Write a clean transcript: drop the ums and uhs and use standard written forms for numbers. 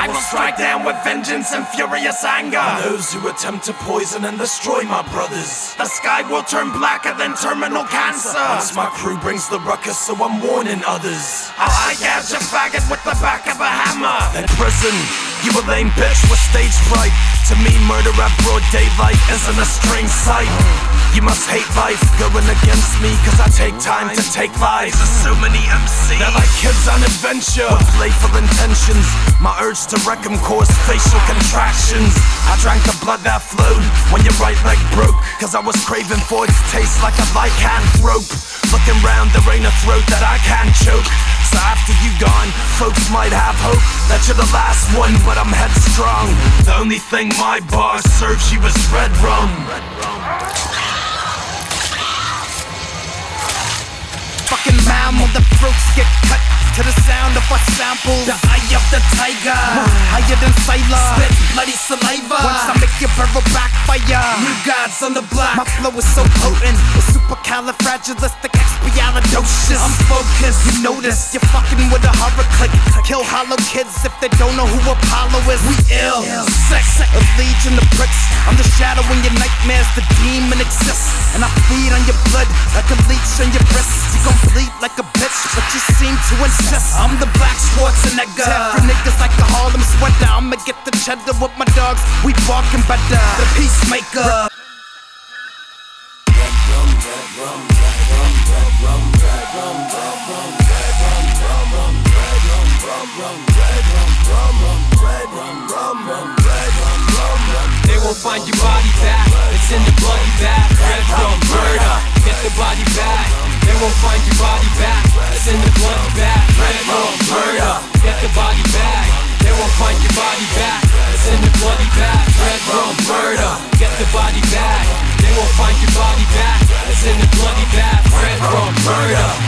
I will strike down with vengeance and furious anger on those who attempt to poison and destroy my brothers. The sky will turn blacker than terminal cancer once my crew brings the ruckus, so I'm warning others. I'll gouge a faggot with the back of a hammer. In prison, you a lame bitch with stage fright. To me, murder at broad daylight isn't a strange sight. You must hate life going against me, cause I take time to take lives. There's so many MCs, they're like kids on adventure with playful intentions. My urge to wreck them caused facial contractions. I drank the blood that flowed when your right leg broke, cause I was craving for its taste like a lycanthrope. Looking round, there ain't a throat that I can't choke. So after you gone, folks might have hope that you're the last one, but I'm headstrong. The only thing my bar serves you is red rum. Fucking mammal, the throats get cut to the sound of a sample. The eye of the tiger, higher than Sailor. Spit bloody saliva once I make your barrel backfire. New gods on the block. My flow is so potent, it's supercalifragilisticexpialidocious. I'm focused, you notice you're fucking with a horror clique. Kill hollow kids if they don't know who Apollo is. We ill, sex, a legion of bricks. I'm the shadow in your nightmares, the demon exists, and I feed on your blood like a leech on your wrist. You gon' bleed like a bitch, but you seem to insist. I'm the Black Schwarzenegger, for niggas like the Harlem Sweater. I'ma get the cheddar with my dogs, we barking better. The peacemaker. They won't find your body back, it's in the bloody bag. Red rum, murder, get the body back. They won't find your body back, it's in the bloody bag. Red rum, murder, get the body back. They won't find your body back, it's in the bloody bag. Red rum, murder, get the body back. They won't find your body back, it's in the bloody bag. Red rum, murder.